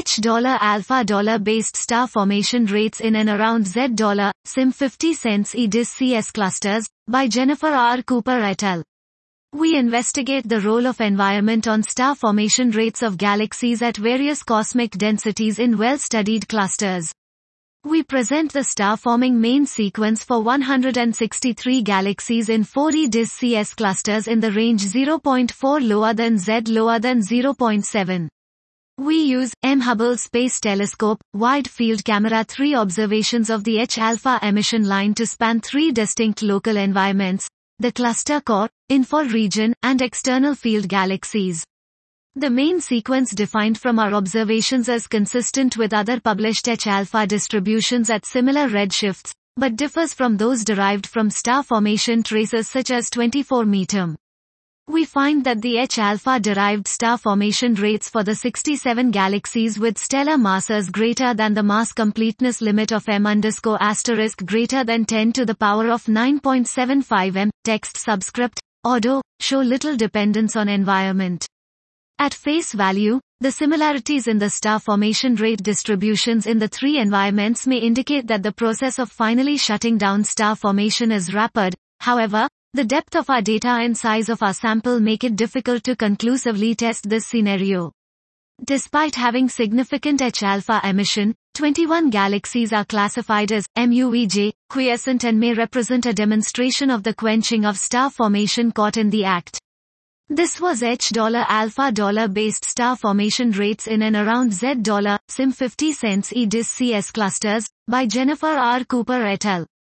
H$alpha based star formation rates in and around Z$sim 50 cents EDIS CS clusters, by Jennifer R. Cooper et al. We investigate the role of environment on star formation rates of galaxies at various cosmic densities in well-studied clusters. We present the star-forming main sequence for 163 galaxies in 4 EDIS CS clusters in the range 0.4 lower than Z lower than 0.7. We use Hubble Space Telescope Wide Field Camera 3 observations of the H-alpha emission line to span 3 distinct local environments, the cluster core, infall region, and external field galaxies. The main sequence defined from our observations is consistent with other published H-alpha distributions at similar redshifts, but differs from those derived from star formation traces such as 24-meter. We find that the H-alpha derived star formation rates for the 67 galaxies with stellar masses greater than the mass completeness limit of m_* greater than 10 to the power of 9.75 m, text subscript, ordo, show little dependence on environment. At face value, the similarities in the star formation rate distributions in the 3 environments may indicate that the process of finally shutting down star formation is rapid. However, the depth of our data and size of our sample make it difficult to conclusively test this scenario. Despite having significant H-alpha emission, 21 galaxies are classified as MUEJ, quiescent and may represent a demonstration of the quenching of star formation caught in the act. This was H$alpha based star formation rates in and around Z$sim 50 cents EDIS CS clusters, by Jennifer R. Cooper et al.